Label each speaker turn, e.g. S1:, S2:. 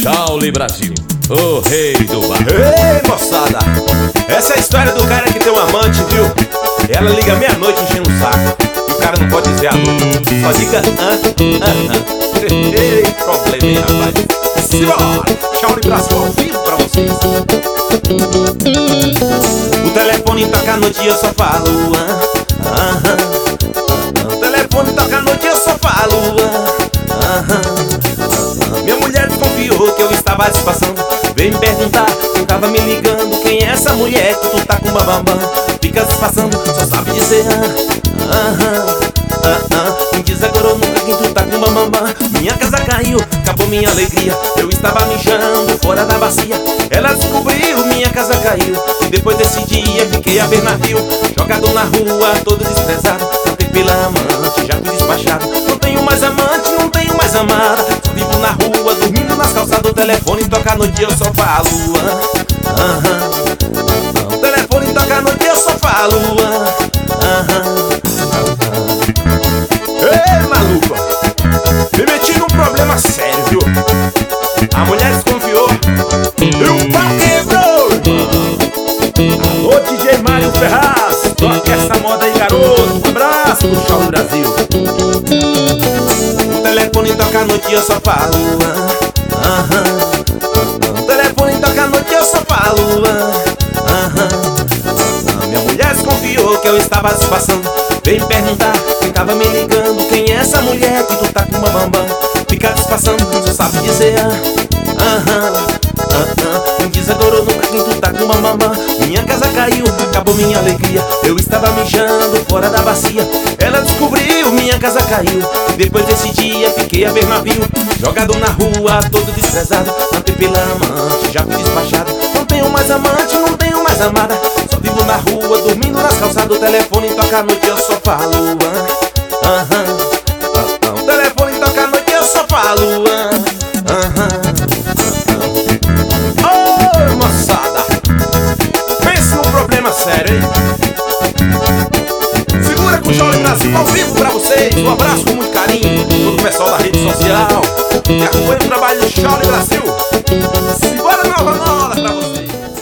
S1: Shaolin Brasil, o rei do bar.
S2: Ei, moçada, essa é a história do cara que tem um amante, viu? Ela liga meia-noite enchendo o saco e o cara não pode dizer alô, só diga Ei, problema, hein, rapaz? Simbora! Shaolin Brasil ao vivo pra vocês. O telefone toca à noite e eu só falo O telefone toca à noite e eu só falo Minha mulher desconfiou que eu estava disfarçando. Veio me perguntar quem tava me ligando. Quem é essa mulher que tu tá com bambambam? Fica disfarçando, só sabe dizer Me diz agora ou nunca quem tu tá com bambambam. Minha casa caiu, acabou minha alegria. Eu estava mijando fora da bacia. Ela descobriu, minha casa caiu. E depois desse dia fiquei a ver navio. Jogado na rua, todo desprezado. Cantei pela amante, já fui despachado. Não tenho mais amante, não tenho mais amada. Só vivo na rua, dormindo nas calçadas. O telefone toca à noite e eu só falo O telefone toca à noite e eu só falo Ei, maluco, me meti num problema sério, viu? A mulher desconfiou e o pau quebrou. Alô, DJ Mário Ferraz, toca essa moda aí, garoto. Um abraço do Shaolin Brasil. O telefone toca à noite e eu só falo O telefone toca à noite e eu só falo Minha mulher desconfiou que eu estava disfarçando. Vem me perguntar quem tava me ligando. Quem é essa mulher que tu tá com bambambam? Fica disfarçando, só sabe dizer Me diz agora ou nunca quem tu tá com bambambam. Minha casa caiu, acabou minha alegria. Eu estava mijando fora da bacia. Ela descobriu, minha casa caiu. E depois desse dia fiquei a ver navio. Jogado na rua, todo desprezado. Cantei pela amante, já fui despachado. Não tenho mais amante, não tenho mais amada. Só vivo na rua, dormindo nas calçadas. O telefone toca à noite e eu só falo O telefone toca à noite e eu só falo Ô, moçada, pense num problema sério, hein? Segura com o Shaolin Brasil ao vivo pra vocês. Um abraço com muito carinho todo o pessoal da rede social que acompanha o trabalho do Shaolin Brasil. Simbora, nova moda pra vocês.